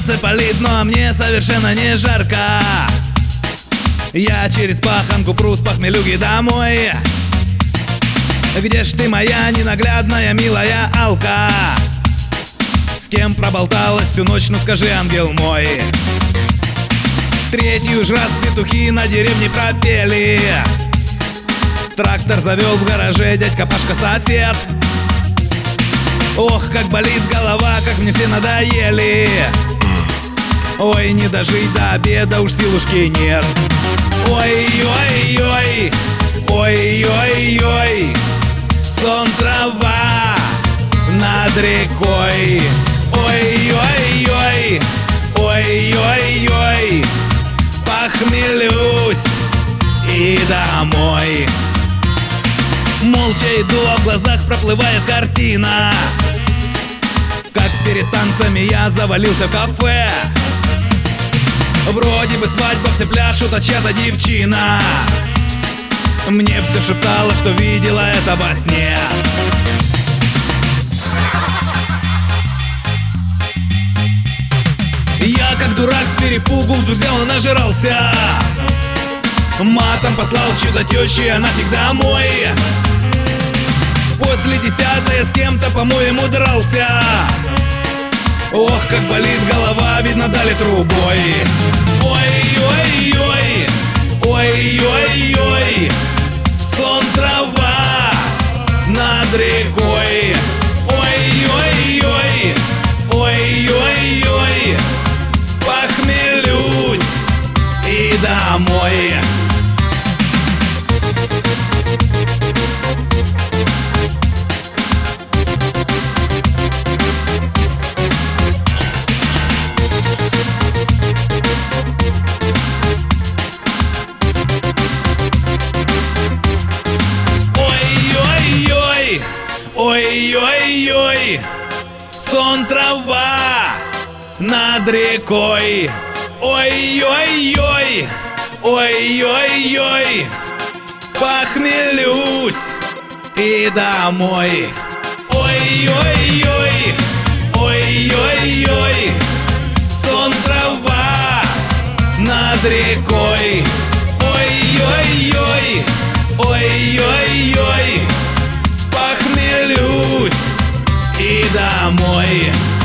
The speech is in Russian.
Солнце палит, но мне совершенно не жарко. Я через паханку пру с похмелюги домой. Где ж ты, моя ненаглядная, милая Алка? С кем проболталась всю ночь, ну скажи, ангел мой. Третью ж раз петухи на деревне пропели. Трактор завел в гараже дядька Пашка-сосед. Ох, как болит голова, как мне все надоели. Ой, не дожить до обеда, уж силушки нет. Ой-ой-ой, ой-ой-ой, сон трава над рекой. Ой-ой-ой, ой-ой-ой, похмелюсь и домой. Молча иду, а в глазах проплывает картина. Как перед танцами я завалился в кафе. Вроде бы свадьба, все пляшут, а чья-то девчина мне все шептала, что видела это во сне. Я как дурак с перепугу вдруг взял и нажирался. Матом послал чудо тещи, а нафиг домой. После 10-й с кем-то, по-моему, дрался. Ох, как болит голова, видно, дали трубой. Ой-ой-ой, ой-ой-ой, сон трава над рекой. Ой-ой-ой, ой-ой-ой, похмелюсь и домой. Ой-ой-ой, сон трава над рекой. Ой-ой-ой, ой-ой-ой, похмелюсь и домой. Ой-ой-ой, ой-ой-ой, сон трава над рекой. Ой-ой-ой, ой-ой-ой, похмелюсь и домой.